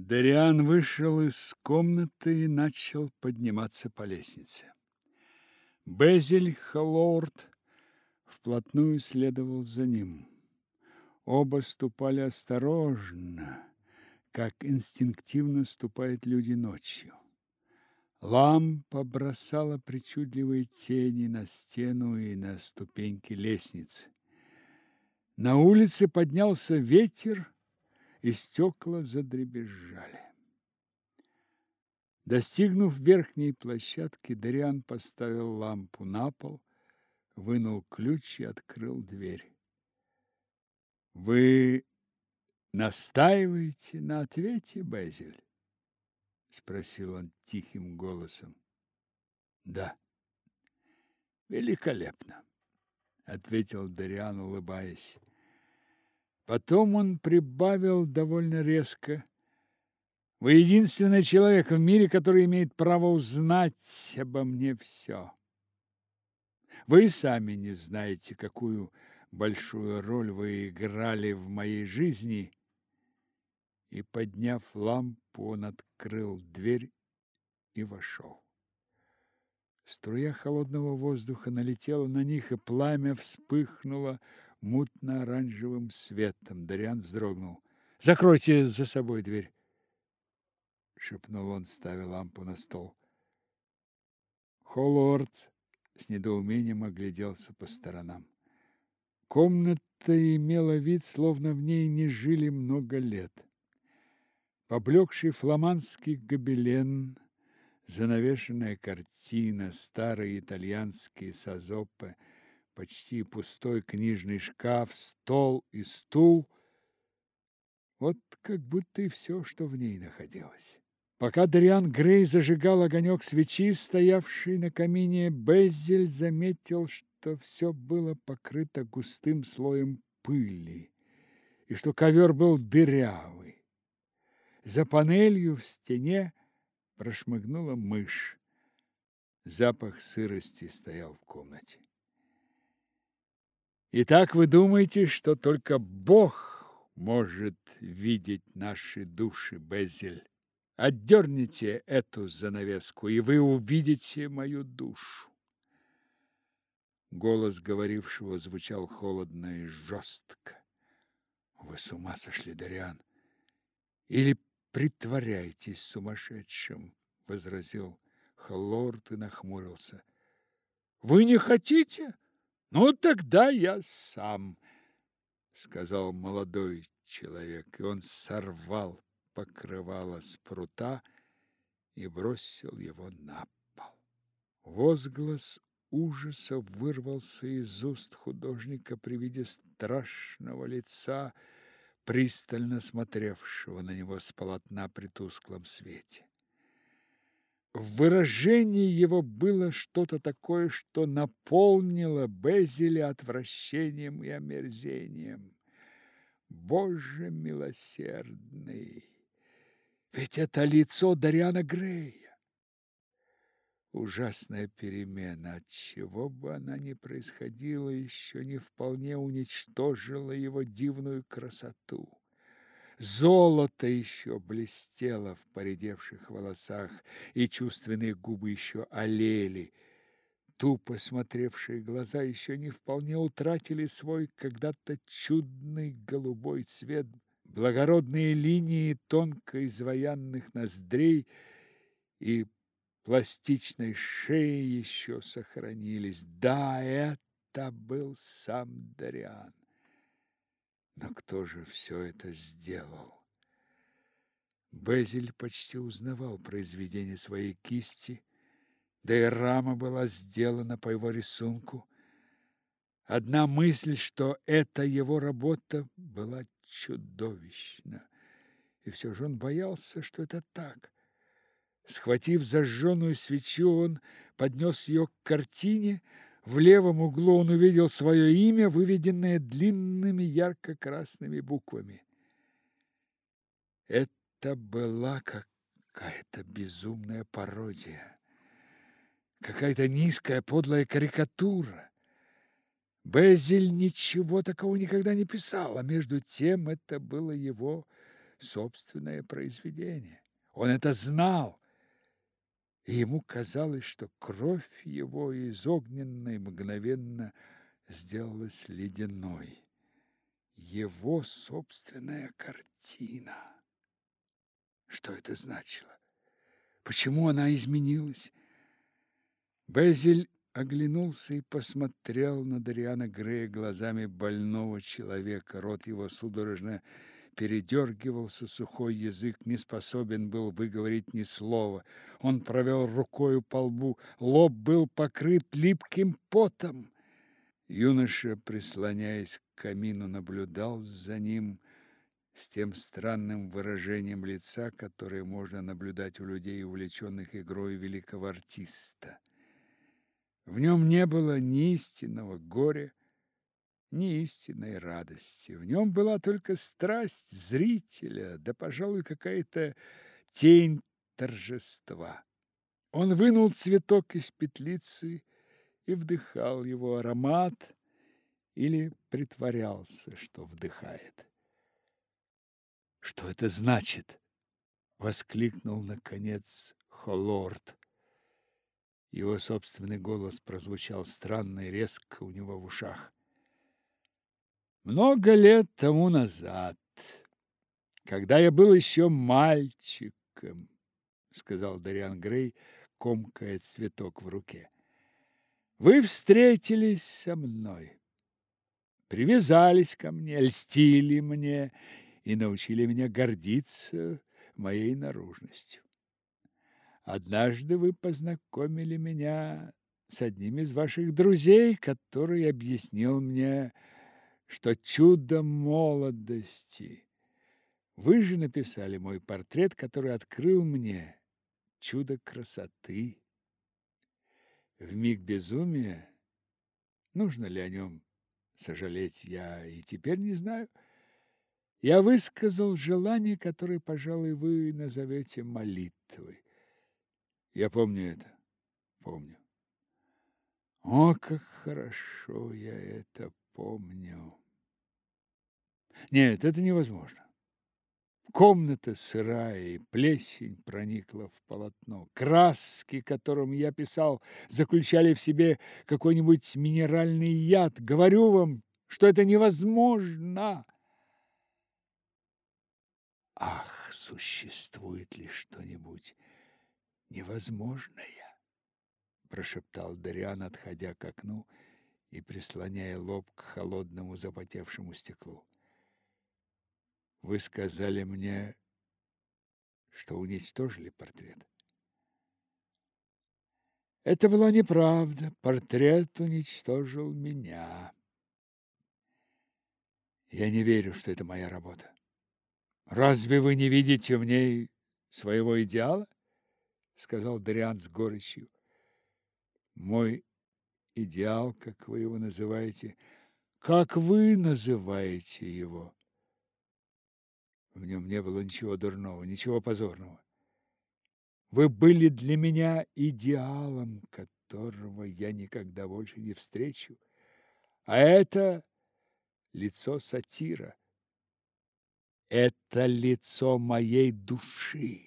Дариан вышел из комнаты и начал подниматься по лестнице. Безиль Халлорд вплотную следовал за ним. Оба ступали осторожно, как инстинктивно ступают люди ночью. Лампа бросала причудливые тени на стену и на ступеньки лестницы. На улице поднялся ветер, и стекла задребезжали. Достигнув верхней площадки, Дариан поставил лампу на пол, вынул ключ и открыл дверь. «Вы настаиваете на ответе, Безиль?» — спросил он тихим голосом. «Да». «Великолепно», — ответил Дариан, улыбаясь. Потом он прибавил довольно резко: «Вы единственный человек в мире, который имеет право узнать обо мне все. Вы сами не знаете, какую большую роль вы играли в моей жизни». И, подняв лампу, он открыл дверь и вошел. Струя холодного воздуха налетела на них, и пламя вспыхнуло мутно-оранжевым светом. Дариан вздрогнул. «Закройте за собой дверь!» — шепнул он, ставя лампу на стол. Холлорд с недоумением огляделся по сторонам. Комната имела вид, словно в ней не жили много лет. Поблекший фламандский гобелен, занавешенная картина, старые итальянские сазоппе, почти пустой книжный шкаф, стол и стул — вот как будто и все, что в ней находилось. Пока Дариан Грей зажигал огонек свечи, стоявший на камине, Безиль заметил, что все было покрыто густым слоем пыли и что ковер был дырявый. За панелью в стене прошмыгнула мышь. Запах сырости стоял в комнате. «Итак, вы думаете, что только Бог может видеть наши души, Безиль? Отдерните эту занавеску, и вы увидите мою душу». Голос говорившего звучал холодно и жестко. «Вы с ума сошли, Дариан? Или притворяетесь сумасшедшим?» — возразил Халлорд и нахмурился. «Вы не хотите? Ну, тогда я сам», — сказал молодой человек, и он сорвал покрывало с прута и бросил его на пол. Возглас ужаса вырвался из уст художника при виде страшного лица, пристально смотревшего на него с полотна при тусклом свете. В выражении его было что-то такое, что наполнило Безиля отвращением и омерзением. Боже милосердный! Ведь это лицо Дариана Грея! Ужасная перемена, от чего бы она ни происходила, еще не вполне уничтожила его дивную красоту. Золото еще блестело в поредевших волосах, и чувственные губы еще олели. Тупо смотревшие глаза еще не вполне утратили свой когда-то чудный голубой цвет. Благородные линии тонко изваянных ноздрей и пластичной шеи еще сохранились. Да, это был сам Дариан. Но кто же все это сделал? Безиль почти узнавал произведение своей кисти, да и рама была сделана по его рисунку. Одна мысль, что это его работа, была чудовищна, и все же он боялся, что это так. Схватив зажженную свечу, он поднес ее к картине. В левом углу он увидел свое имя, выведенное длинными ярко-красными буквами. Это была какая-то безумная пародия, какая-то низкая подлая карикатура. Безиль ничего такого никогда не писал, а между тем это было его собственное произведение. Он это знал, и ему казалось, что кровь его из огненной мгновенно сделалась ледяной. Его собственная картина. Что это значило? Почему она изменилась? Безиль оглянулся и посмотрел на Дориана Грея глазами больного человека. Рот его судорожно передергивался, сухой язык не способен был выговорить ни слова. Он провел рукою по лбу, лоб был покрыт липким потом. Юноша, прислоняясь к камину, наблюдал за ним с тем странным выражением лица, которое можно наблюдать у людей, увлеченных игрой великого артиста. В нем не было ни истинного горя, ни истинной радости. В нем была только страсть зрителя, да, пожалуй, какая-то тень торжества. Он вынул цветок из петлицы и вдыхал его аромат или притворялся, что вдыхает. «Что это значит?» — воскликнул, наконец, Холлорд. Его собственный голос прозвучал странно и резко у него в ушах. «Много лет тому назад, когда я был еще мальчиком, — сказал Дориан Грей, комкая цветок в руке, — вы встретились со мной, привязались ко мне, льстили мне и научили меня гордиться моей наружностью. Однажды вы познакомили меня с одним из ваших друзей, который объяснил мне, что чудо молодости. Вы же написали мой портрет, который открыл мне чудо красоты. В миг безумия, нужно ли о нем сожалеть, я и теперь не знаю, я высказал желание, которое, пожалуй, вы назовете молитвой. Я помню это, помню. О, как хорошо я это помню. Нет, это невозможно. Комната сырая, и плесень проникла в полотно. Краски, которым я писал, заключали в себе какой-нибудь минеральный яд. Говорю вам, что это невозможно. Ах, существует ли что-нибудь невозможное? Прошептал Дориан, отходя к окну и прислоняя лоб к холодному запотевшему стеклу. Вы сказали мне, что уничтожили портрет. Это была неправда. Портрет уничтожил меня. Я не верю, что это моя работа. Разве вы не видите в ней своего идеала? Сказал Дориан с горечью. Мой идеал, как вы его называете, как вы называете его? В нем не было ничего дурного, ничего позорного. Вы были для меня идеалом, которого я никогда больше не встречу. А это лицо сатира. Это лицо моей души.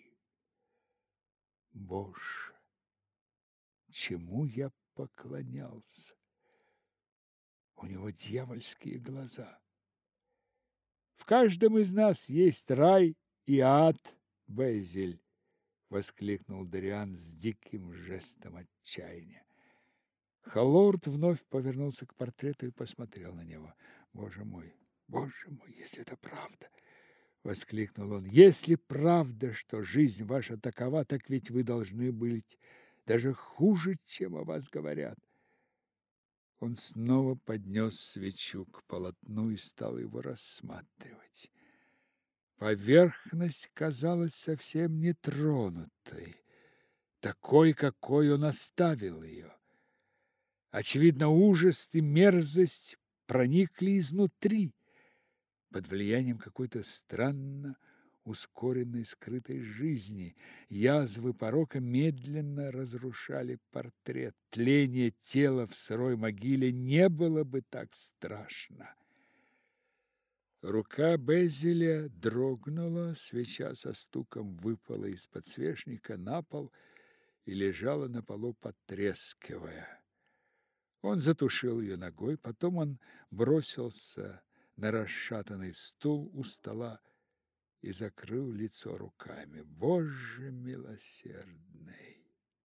Боже, чему я поклонялся? У него дьявольские глаза. В каждом из нас есть рай и ад, Безиль, воскликнул Дориан с диким жестом отчаяния. Холлорд вновь повернулся к портрету и посмотрел на него. Боже мой, если это правда, воскликнул он. Если правда, что жизнь ваша такова, так ведь вы должны быть даже хуже, чем о вас говорят. Он снова поднес свечу к полотну и стал его рассматривать. Поверхность казалась совсем нетронутой, такой, какой он оставил ее. Очевидно, ужас и мерзость проникли изнутри, под влиянием какой-то странно ускоренной скрытой жизни. Язвы порока медленно разрушали портрет. Тление тела в сырой могиле не было бы так страшно. Рука Безиля дрогнула, свеча со стуком выпала из подсвечника на пол и лежала на полу, потрескивая. Он затушил ее ногой, потом он бросился на расшатанный стул у стола и закрыл лицо руками. Боже милосердный!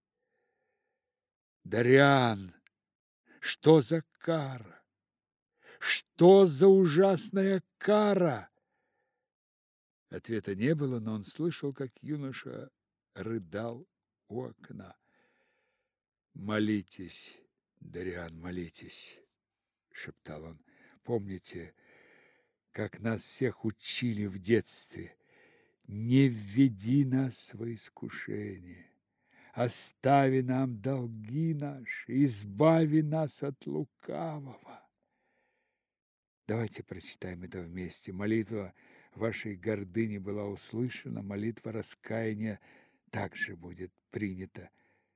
Дариан, что за кара? Что за ужасная кара? Ответа не было, но он слышал, как юноша рыдал у окна. «Молитесь, Дариан, молитесь!» — шептал он. «Помните, как нас всех учили в детстве? Не введи нас во искушение, остави нам долги наши, избави нас от лукавого». Давайте прочитаем это вместе. Молитва вашей гордыни была услышана, молитва раскаяния также будет принята.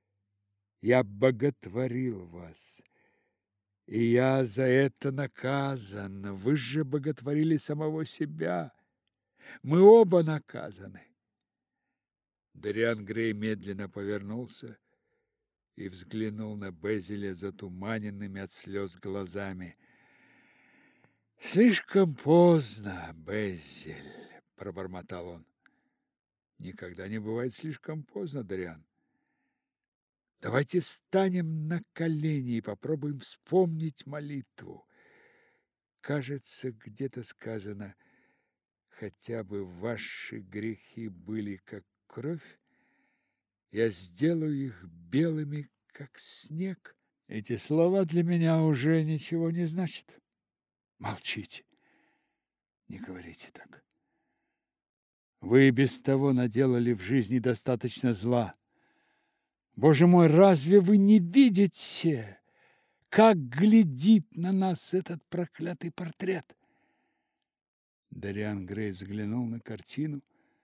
Я боготворил вас, и я за это наказан. Вы же боготворили самого себя. Мы оба наказаны. Дориан Грей медленно повернулся и взглянул на Безиля затуманенными от слез глазами. «Слишком поздно, Безиль», — пробормотал он. «Никогда не бывает слишком поздно, Дориан. Давайте станем на колени и попробуем вспомнить молитву. Кажется, где-то сказано: хотя бы ваши грехи были как кровь, я сделаю их белыми, как снег». Эти слова для меня уже ничего не значат. Молчите, не говорите так. Вы и без того наделали в жизни достаточно зла. Боже мой, разве вы не видите, как глядит на нас этот проклятый портрет? Дориан Грей взглянул на картину,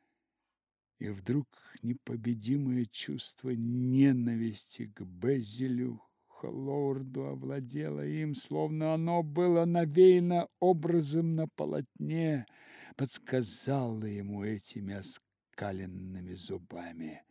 и вдруг непобедимое чувство ненависти к Безилю Хлоурду овладело им, словно оно было навеяно образом на полотне, подсказало ему этими оскаленными зубами.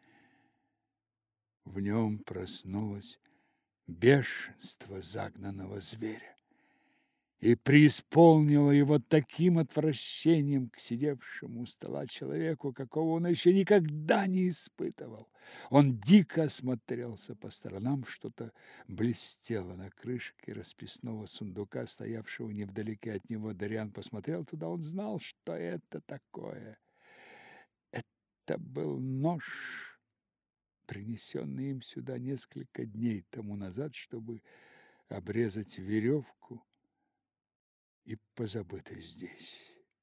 В нем проснулось бешенство загнанного зверя и преисполнило его таким отвращением к сидевшему у стола человеку, какого он еще никогда не испытывал. Он дико осмотрелся по сторонам, что-то блестело на крышке расписного сундука, стоявшего невдалеке от него. Дориан посмотрел туда, он знал, что это такое. Это был нож, принесенный им сюда несколько дней тому назад, чтобы обрезать веревку, и позабытый здесь.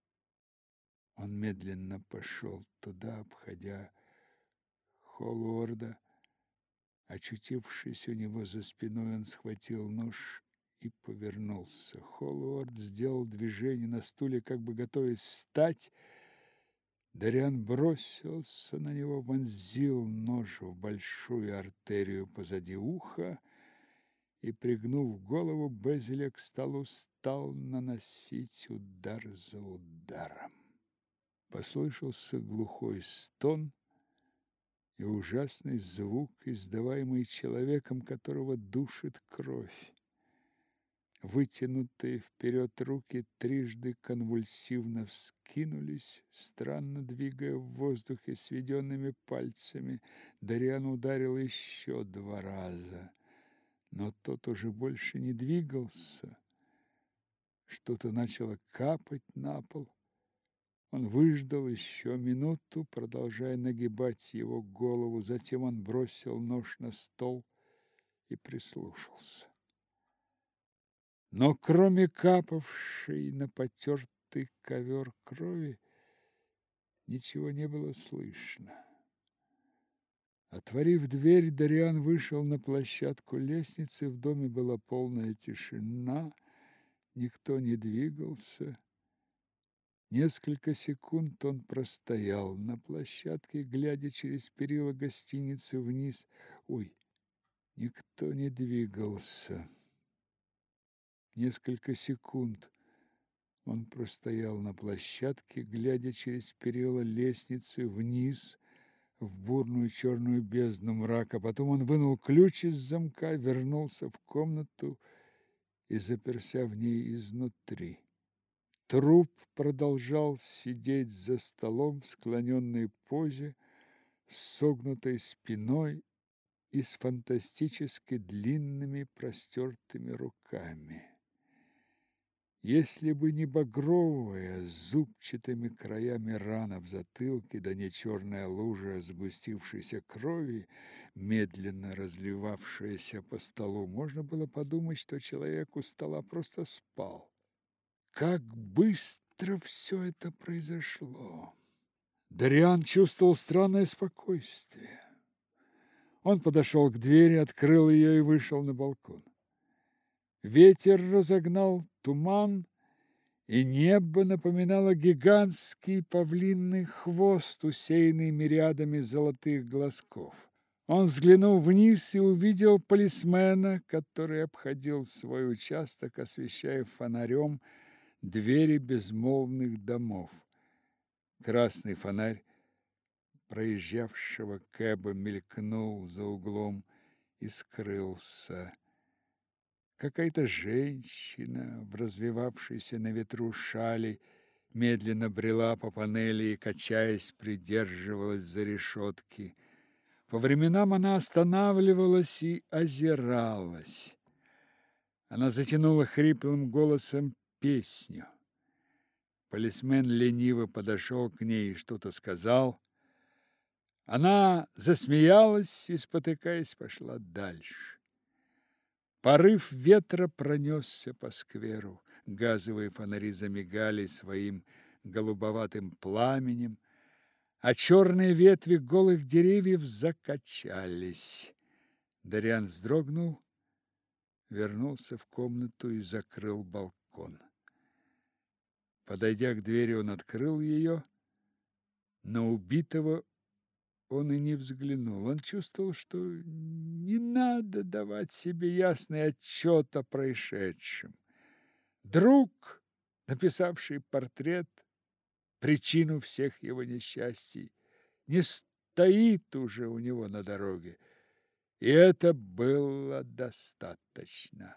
Он медленно пошел туда, обходя Холлорда. Очутившись у него за спиной, он схватил нож и повернулся. Холлорд сделал движение на стуле, как бы готовясь встать. Дориан бросился на него, вонзил нож в большую артерию позади уха и, пригнув голову, Безиля к столу стал наносить удар за ударом. Послышался глухой стон и ужасный звук, издаваемый человеком, которого душит кровь. Вытянутые вперед руки трижды конвульсивно вскинулись, странно двигая в воздухе сведенными пальцами. Дориан ударил еще 2 раза, но тот уже больше не двигался. Что-то начало капать на пол. Он выждал еще минуту, продолжая нагибать его голову. Затем он бросил нож на стол и прислушался. Но кроме капавшей на потертый ковер крови, ничего не было слышно. Отворив дверь, Дориан вышел на площадку лестницы. В доме была полная тишина, никто не двигался. Несколько секунд он простоял на площадке, глядя через перила гостиницы вниз. Ой, никто не двигался. Несколько секунд Он простоял на площадке, глядя через перила лестницы вниз в бурную черную бездну мрака. Потом он вынул ключ из замка, вернулся в комнату и заперся в ней изнутри. Труп продолжал сидеть за столом в склоненной позе, с согнутой спиной и с фантастически длинными простертыми руками. Если бы не багровая с зубчатыми краями рана в затылке, да не черная лужа сгустившейся крови, медленно разливавшаяся по столу, можно было подумать, что человек у стола просто спал. Как быстро все это произошло! Дариан чувствовал странное спокойствие. Он подошел к двери, открыл ее и вышел на балкон. Ветер разогнал туман, и небо напоминало гигантский павлиный хвост, усеянный мириадами золотых глазков. Он взглянул вниз и увидел полисмена, который обходил свой участок, освещая фонарем двери безмолвных домов. Красный фонарь проезжавшего кэба мелькнул за углом и скрылся. Какая-то женщина в развевавшейся на ветру шали медленно брела по панели и, качаясь, придерживалась за решетки. По временам она останавливалась и озиралась. Она затянула хриплым голосом песню. Полисмен лениво подошел к ней и что-то сказал. Она засмеялась и, спотыкаясь, пошла дальше. Порыв ветра пронесся по скверу. Газовые фонари замигали своим голубоватым пламенем, а черные ветви голых деревьев закачались. Дариан вздрогнул, вернулся в комнату и закрыл балкон. Подойдя к двери, он открыл ее. На убитого он и не взглянул. Он чувствовал, что не надо давать себе ясный отчет о происшедшем. Друг, написавший портрет, причину всех его несчастий, не стоит уже у него на дороге. И это было достаточно.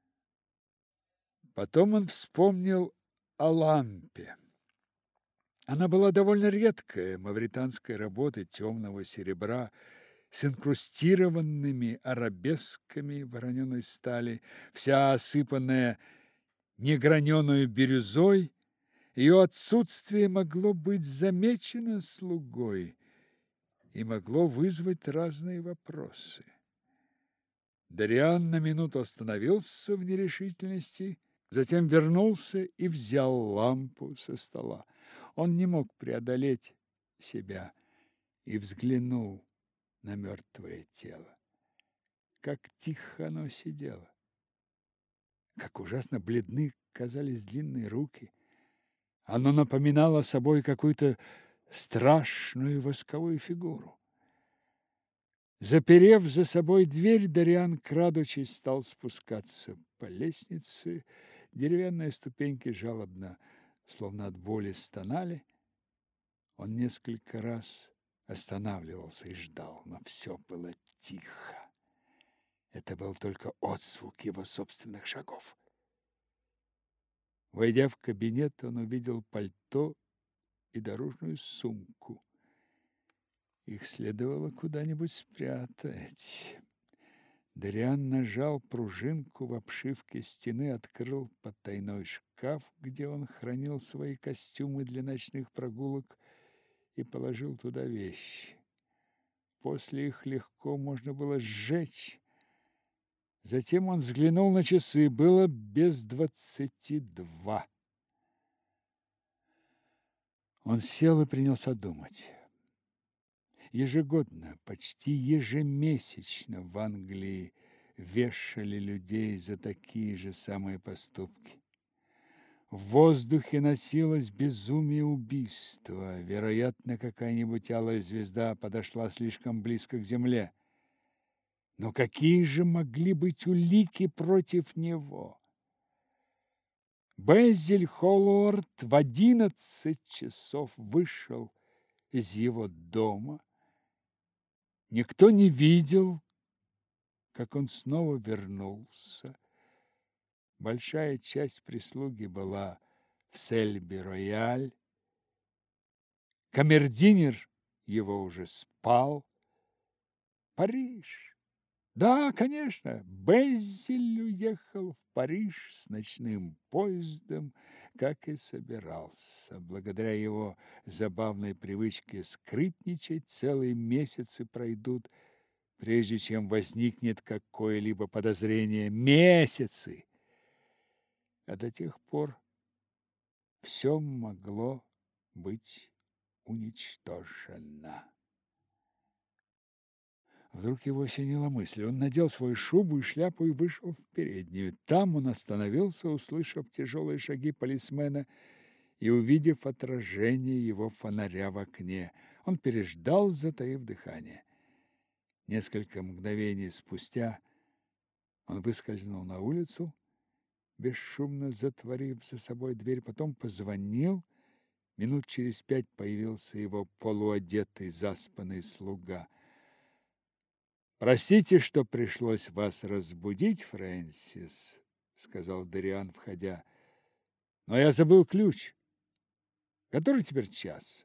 Потом он вспомнил о лампе. Она была довольно редкая, мавританской работы темного серебра, с инкрустированными арабесками вороненой стали, вся осыпанная неграненую бирюзой. Ее отсутствие могло быть замечено слугой и могло вызвать разные вопросы. Дариан на минуту остановился в нерешительности, затем вернулся и взял лампу со стола. Он не мог преодолеть себя и взглянул на мертвое тело. Как тихо оно сидело! Как ужасно бледны казались длинные руки! Оно напоминало собой какую-то страшную восковую фигуру. Заперев за собой дверь, Дариан, крадучись, стал спускаться по лестнице. Деревянные ступеньки жалобно, словно от боли, стонали. Он несколько раз останавливался и ждал, но все было тихо. Это был только отзвук его собственных шагов. Войдя в кабинет, он увидел пальто и дорожную сумку. Их следовало куда-нибудь спрятать. Дариан нажал пружинку в обшивке стены, открыл потайной шкаф, где он хранил свои костюмы для ночных прогулок, и положил туда вещи. После их легко можно было сжечь. Затем он взглянул на часы. Было без 22. Он сел и принялся думать. Ежегодно, почти ежемесячно в Англии вешали людей за такие же самые поступки. В воздухе носилось безумие убийства. Вероятно, какая-нибудь алая звезда подошла слишком близко к земле. Но какие же могли быть улики против него? Безиль Холлорд в 11 часов вышел из его дома. Никто не видел, как он снова вернулся. Большая часть прислуги была в Сельби-Рояль. Камердинер его уже спал. Париж. Да, конечно, Безиль уехал в Париж с ночным поездом, как и собирался. Благодаря его забавной привычке скрытничать, целые месяцы пройдут, прежде чем возникнет какое-либо подозрение. Месяцы! А до тех пор все могло быть уничтожено. Вдруг его осенила мысль. Он надел свою шубу и шляпу и вышел в переднюю. Там он остановился, услышав тяжелые шаги полисмена и увидев отражение его фонаря в окне. Он переждал, затаив дыхание. Несколько мгновений спустя он выскользнул на улицу, бесшумно затворив за собой дверь, потом позвонил. Минут через 5 появился его полуодетый, заспанный слуга. «Простите, что пришлось вас разбудить, Фрэнсис», — сказал Дориан, входя. «Но я забыл ключ. Который теперь час?»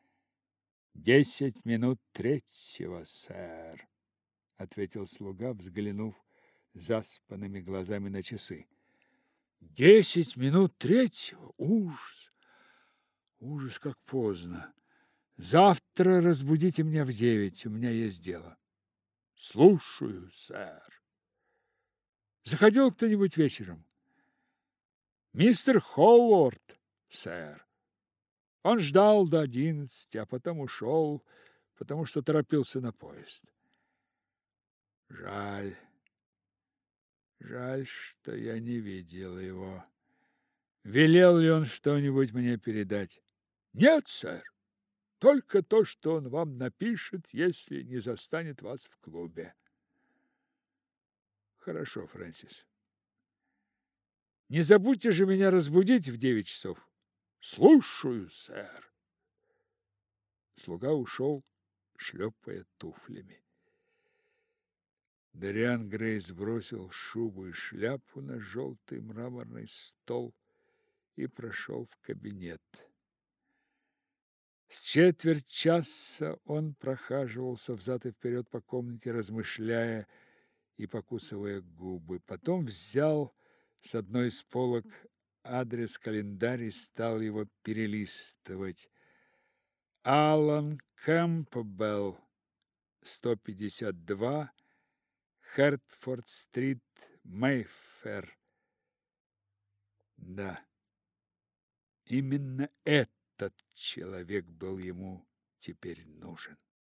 10 минут третьего, сэр», — ответил слуга, взглянув заспанными глазами на часы. 10 минут третьего? Ужас! Ужас, как поздно. Завтра разбудите меня в 9, у меня есть дело. Слушаю, сэр. Заходил кто-нибудь вечером? Мистер Холлорд, сэр. Он ждал до 11, а потом ушел, потому что торопился на поезд. Жаль. Жаль, что я не видел его. Велел ли он что-нибудь мне передать? Нет, сэр. Только то, что он вам напишет, если не застанет вас в клубе. Хорошо, Фрэнсис. Не забудьте же меня разбудить в 9 часов. Слушаю, сэр. Слуга ушел, шлепая туфлями. Дориан Грей сбросил шубу и шляпу на желтый мраморный стол и прошел в кабинет. С четверть часа он прохаживался взад и вперед по комнате, размышляя и покусывая губы. Потом взял с одной из полок адрес-календарь и стал его перелистывать. Алан Кэмпбелл, 152, Хертфорд-стрит, Мейфэр. Да, именно этот человек был ему теперь нужен.